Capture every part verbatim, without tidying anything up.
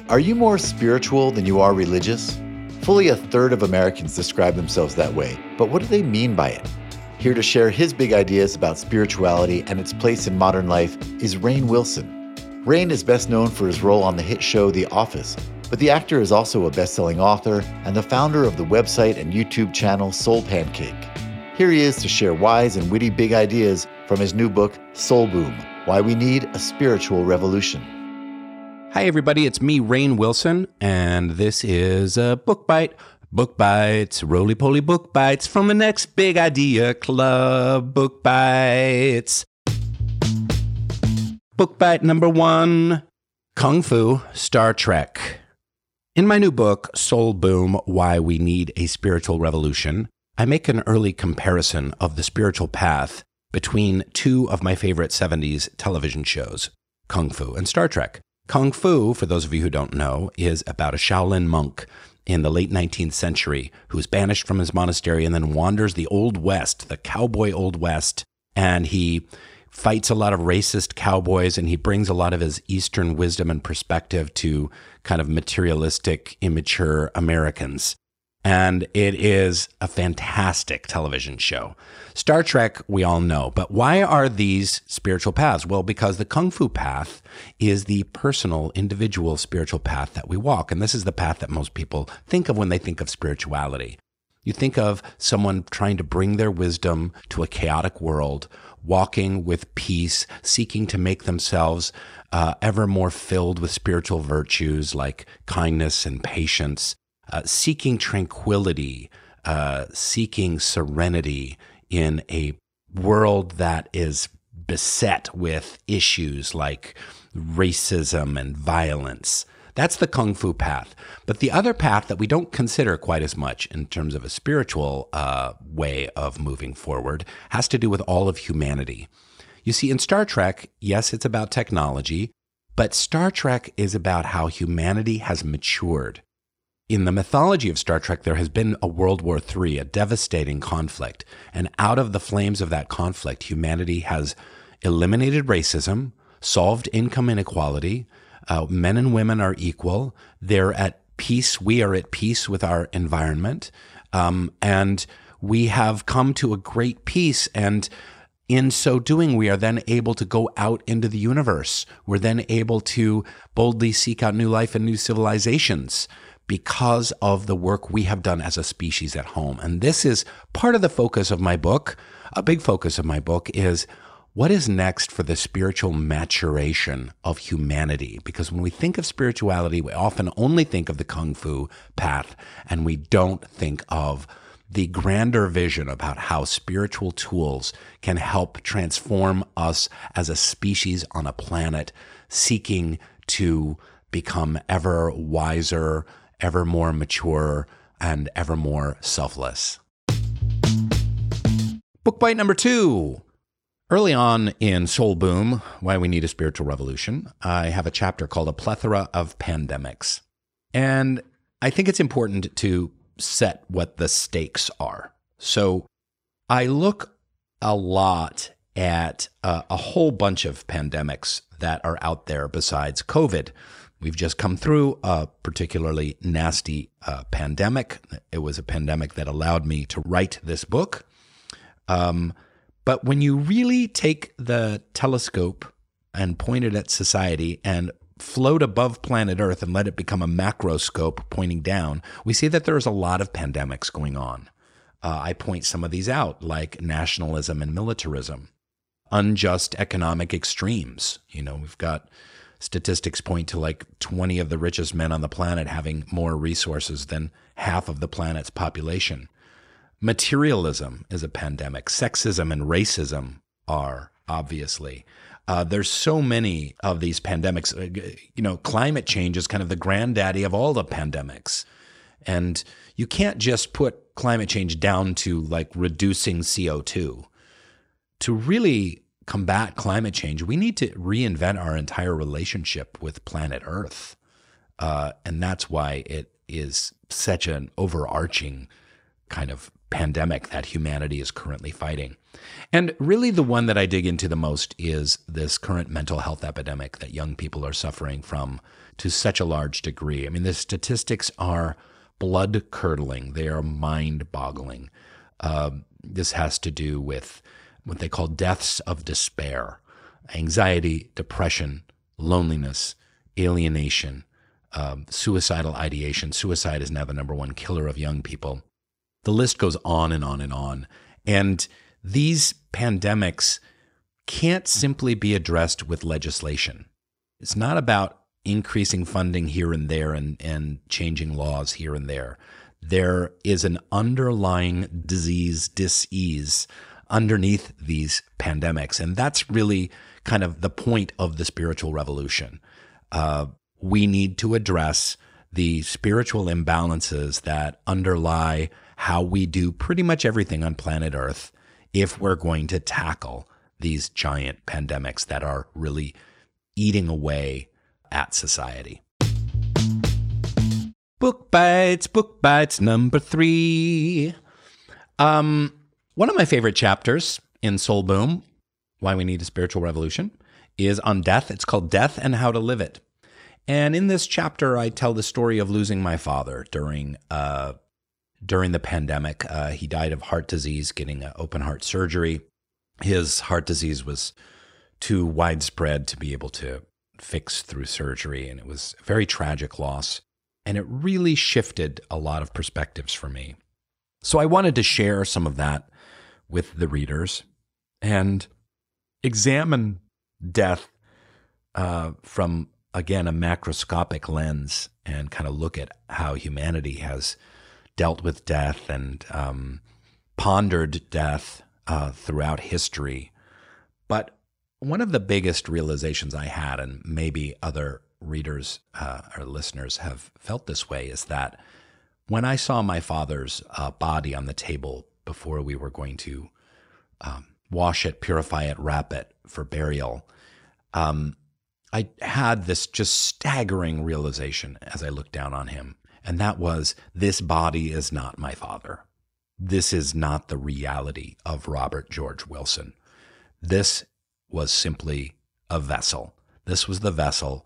Are you more spiritual than you are religious? Fully a third of Americans describe themselves that way, but what do they mean by it? Here to share his big ideas about spirituality and its place in modern life is Rainn Wilson. Rainn is best known for his role on the hit show The Office, but the actor is also a best-selling author and the founder of the website and YouTube channel Soul Pancake. Here he is to share wise and witty big ideas from his new book, Soul Boom: Why We Need a Spiritual Revolution. Hi, everybody. It's me, Rainn Wilson, and this is a Book Bite. Book Bites, roly-poly Book Bites from the Next Big Idea Club. Book Bites. Book Bite number one, Kung Fu, Star Trek. In my new book, Soul Boom: Why We Need a Spiritual Revolution, I make an early comparison of the spiritual path between two of my favorite seventies television shows, Kung Fu and Star Trek. Kung Fu, for those of you who don't know, is about a Shaolin monk in the late nineteenth century who's banished from his monastery and then wanders the Old West, the cowboy Old West, and he fights a lot of racist cowboys, and he brings a lot of his Eastern wisdom and perspective to kind of materialistic, immature Americans. And it is a fantastic television show. Star Trek, we all know, but why are these spiritual paths? Well, because the Kung Fu path is the personal, individual spiritual path that we walk. And this is the path that most people think of when they think of spirituality. You think of someone trying to bring their wisdom to a chaotic world, walking with peace, seeking to make themselves uh, ever more filled with spiritual virtues like kindness and patience, uh, seeking tranquility, uh, seeking serenity in a world that is beset with issues like racism and violence. That's the Kung Fu path. But the other path that we don't consider quite as much in terms of a spiritual uh, way of moving forward has to do with all of humanity. You see, in Star Trek, yes, it's about technology, but Star Trek is about how humanity has matured. In the mythology of Star Trek, there has been a World War Three, a devastating conflict. And out of the flames of that conflict, humanity has eliminated racism, solved income inequality. Uh, men and women are equal. They're at peace. We are at peace with our environment. Um, and we have come to a great peace. And in so doing, we are then able to go out into the universe. We're then able to boldly seek out new life and new civilizations because of the work we have done as a species at home. And this is part of the focus of my book. A big focus of my book is what is next for the spiritual maturation of humanity? Because when we think of spirituality, we often only think of the Kung Fu path, and we don't think of the grander vision about how spiritual tools can help transform us as a species on a planet seeking to become ever wiser, ever more mature, and ever more selfless. Book bite number two. Early on in Soul Boom, Why We Need a Spiritual Revolution, I have a chapter called A Plethora of Pandemics. And I think it's important to set what the stakes are. So I look a lot at uh, a whole bunch of pandemics that are out there besides COVID. We've just come through a particularly nasty uh, pandemic. It was a pandemic that allowed me to write this book. Um, but when you really take the telescope and point it at society and float above planet Earth and let it become a macroscope pointing down, we see that there's a lot of pandemics going on. Uh, I point some of these out, like nationalism and militarism, unjust economic extremes. You know, we've got statistics point to like twenty of the richest men on the planet having more resources than half of the planet's population. Materialism is a pandemic. Sexism and racism are, obviously. Uh, there's so many of these pandemics. You know, climate change is kind of the granddaddy of all the pandemics. And you can't just put climate change down to like reducing C O two. To really combat climate change, we need to reinvent our entire relationship with planet Earth. Uh, and that's why it is such an overarching kind of pandemic that humanity is currently fighting. And really the one that I dig into the most is this current mental health epidemic that young people are suffering from to such a large degree. I mean, the statistics are blood-curdling. They are mind-boggling. Uh, this has to do with what they call deaths of despair, anxiety, depression, loneliness, alienation, um, suicidal ideation. Suicide is now the number one killer of young people. The list goes on and on and on. And these pandemics can't simply be addressed with legislation. It's not about increasing funding here and there and, and changing laws here and there. There is an underlying disease, dis-ease underneath these pandemics. And that's really kind of the point of the spiritual revolution. Uh, we need to address the spiritual imbalances that underlie how we do pretty much everything on planet Earth if we're going to tackle these giant pandemics that are really eating away at society. Book Bites, Book Bites number three. Um, one of my favorite chapters in Soul Boom, Why We Need a Spiritual Revolution, is on death. It's called Death and How to Live It. And in this chapter, I tell the story of losing my father during uh, during the pandemic. Uh, he died of heart disease, getting an open heart surgery. His heart disease was too widespread to be able to fix through surgery, and it was a very tragic loss. And it really shifted a lot of perspectives for me. So I wanted to share some of that with the readers and examine death uh, from, again, a macroscopic lens and kind of look at how humanity has dealt with death and um, pondered death uh, throughout history. But one of the biggest realizations I had, and maybe other readers uh, or listeners have felt this way, is that when I saw my father's uh, body on the table before we were going to um, wash it, purify it, wrap it for burial, um, I had this just staggering realization as I looked down on him. And that was, this body is not my father. This is not the reality of Robert George Wilson. This was simply a vessel. This was the vessel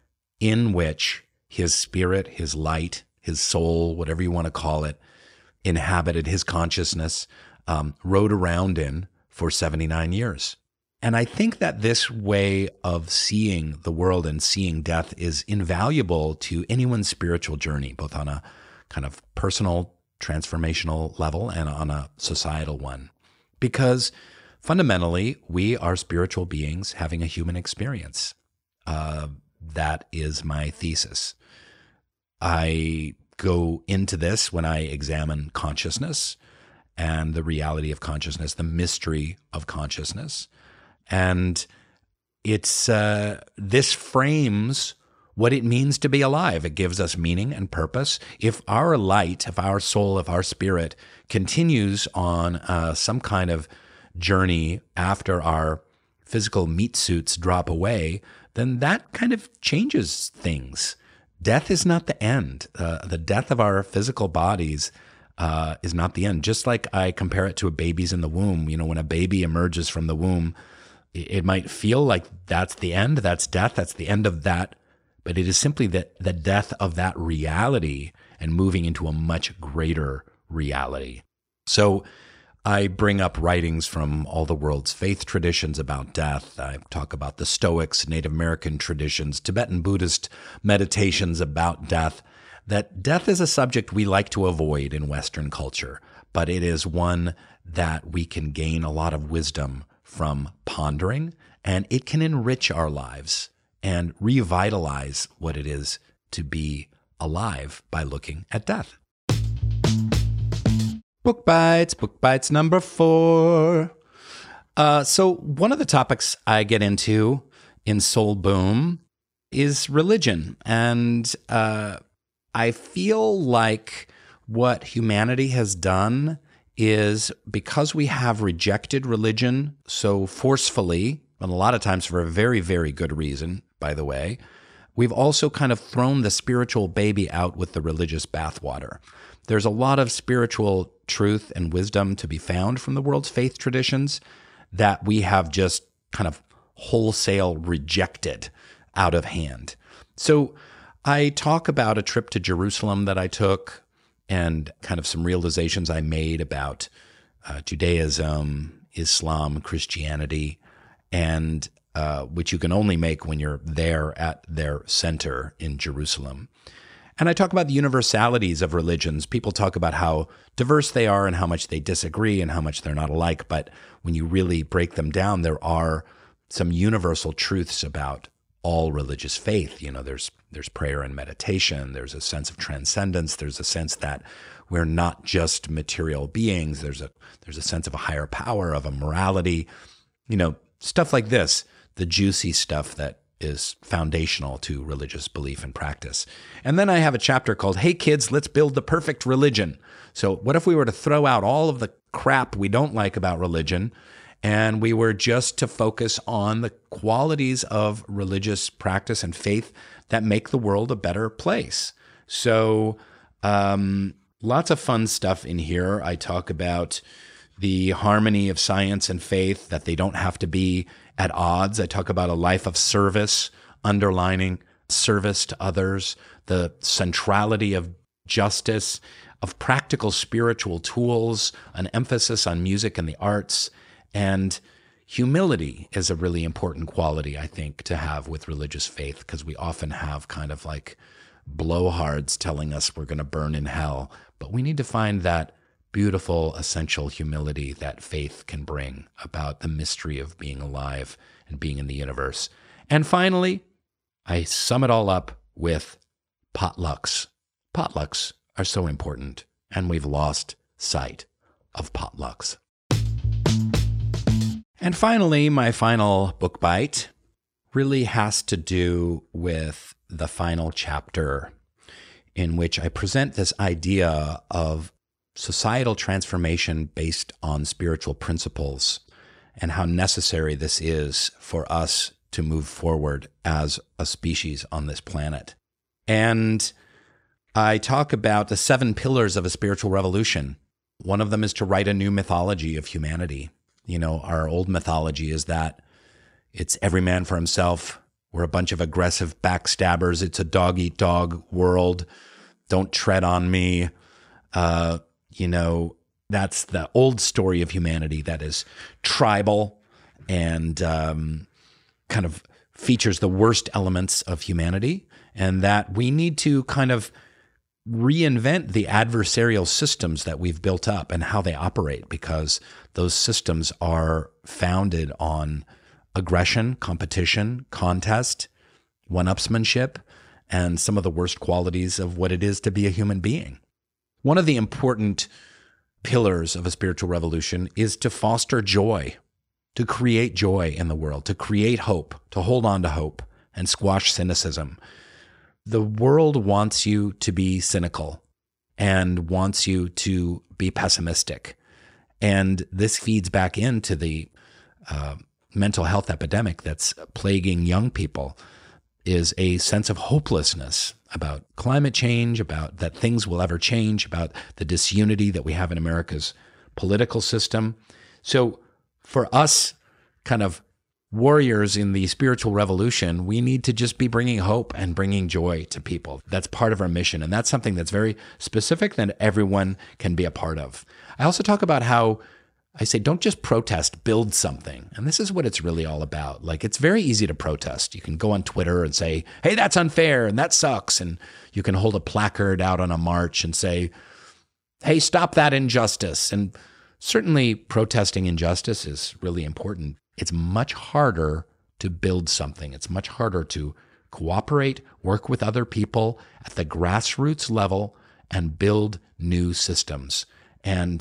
in which his spirit, his light, his soul, whatever you want to call it, inhabited his consciousness, um, rode around in for seventy-nine years. And I think that this way of seeing the world and seeing death is invaluable to anyone's spiritual journey, both on a kind of personal, transformational level and on a societal one. Because fundamentally, we are spiritual beings having a human experience. Uh, that is my thesis. I go into this when I examine consciousness and the reality of consciousness, the mystery of consciousness. And it's uh, this frames what it means to be alive. It gives us meaning and purpose. If our light, if our soul, if our spirit continues on uh, some kind of journey after our physical meat suits drop away, then that kind of changes things. Death is not the end. Uh, the death of our physical bodies uh, is not the end. Just like I compare it to a baby's in the womb. You know, when a baby emerges from the womb, it might feel like that's the end, that's death, that's the end of that, but it is simply the, the death of that reality and moving into a much greater reality. So I bring up writings from all the world's faith traditions about death. I talk about the Stoics, Native American traditions, Tibetan Buddhist meditations about death, that death is a subject we like to avoid in Western culture, but it is one that we can gain a lot of wisdom from pondering, and it can enrich our lives and revitalize what it is to be alive by looking at death. Book Bites, Book Bites number four. Uh, so one of the topics I get into in Soul Boom is religion. And uh, I feel like what humanity has done is, because we have rejected religion so forcefully, and a lot of times for a very, very good reason, by the way, we've also kind of thrown the spiritual baby out with the religious bathwater. There's a lot of spiritual truth and wisdom to be found from the world's faith traditions that we have just kind of wholesale rejected out of hand. So I talk about a trip to Jerusalem that I took and kind of some realizations I made about uh, Judaism, Islam, Christianity, and uh, which you can only make when you're there at their center in Jerusalem. And I talk about the universalities of religions. People talk about how diverse they are and how much they disagree and how much they're not alike. But when you really break them down, there are some universal truths about all religious faith. You know, there's there's prayer and meditation. There's a sense of transcendence. There's a sense that we're not just material beings. There's a there's a sense of a higher power, of a morality. You know, stuff like this, the juicy stuff that is foundational to religious belief and practice. And then I have a chapter called, Hey Kids, Let's Build the Perfect Religion. So what if we were to throw out all of the crap we don't like about religion and we were just to focus on the qualities of religious practice and faith that make the world a better place? So um, lots of fun stuff in here. I talk about the harmony of science and faith, that they don't have to be at odds. I talk about a life of service, underlining service to others, the centrality of justice, of practical spiritual tools, an emphasis on music and the arts, and humility is a really important quality, I think, to have with religious faith, because we often have kind of like blowhards telling us we're going to burn in hell. But we need to find that beautiful, essential humility that faith can bring about the mystery of being alive and being in the universe. And finally, I sum it all up with potlucks. Potlucks are so important, and we've lost sight of potlucks. And finally, my final book bite really has to do with the final chapter, in which I present this idea of societal transformation based on spiritual principles and how necessary this is for us to move forward as a species on this planet. And I talk about the seven pillars of a spiritual revolution. One of them is to write a new mythology of humanity. You know, our old mythology is that it's every man for himself. We're a bunch of aggressive backstabbers. It's a dog-eat-dog world. Don't tread on me. Uh, you know, that's the old story of humanity that is tribal and um, kind of features the worst elements of humanity, and that we need to kind of reinvent the adversarial systems that we've built up and how they operate, because those systems are founded on aggression, competition, contest, one-upsmanship, and some of the worst qualities of what it is to be a human being. One of the important pillars of a spiritual revolution is to foster joy, to create joy in the world, to create hope, to hold on to hope and squash cynicism. The world wants you to be cynical and wants you to be pessimistic. And this feeds back into the uh, mental health epidemic that's plaguing young people, is a sense of hopelessness about climate change, about that things will ever change, about the disunity that we have in America's political system. So for us kind of warriors in the spiritual revolution, we need to just be bringing hope and bringing joy to people. That's part of our mission. And that's something that's very specific that everyone can be a part of. I also talk about how I say, don't just protest, build something. And this is what it's really all about. Like, it's very easy to protest. You can go on Twitter and say, hey, that's unfair and that sucks. And you can hold a placard out on a march and say, hey, stop that injustice. And certainly protesting injustice is really important. It's much harder to build something. It's much harder to cooperate, work with other people at the grassroots level and build new systems. And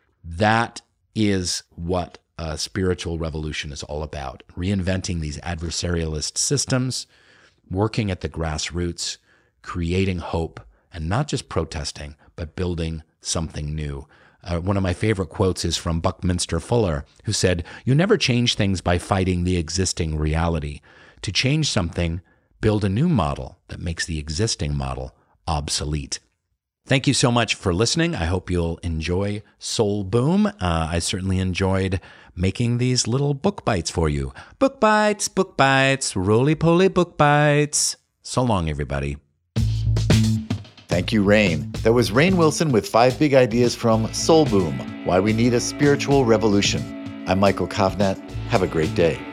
that is what a spiritual revolution is all about. Reinventing these adversarialist systems, working at the grassroots, creating hope, and not just protesting, but building something new. Uh, one of my favorite quotes is from Buckminster Fuller, who said, "You never change things by fighting the existing reality. To change something, build a new model that makes the existing model obsolete." Thank you so much for listening. I hope you'll enjoy Soul Boom. Uh, I certainly enjoyed making these little book bites for you. Book bites, book bites, roly-poly book bites. So long, everybody. Thank you, Rainn. That was Rainn Wilson with five big ideas from Soul Boom, Why We Need a Spiritual Revolution. I'm Michael Kovnat. Have a great day.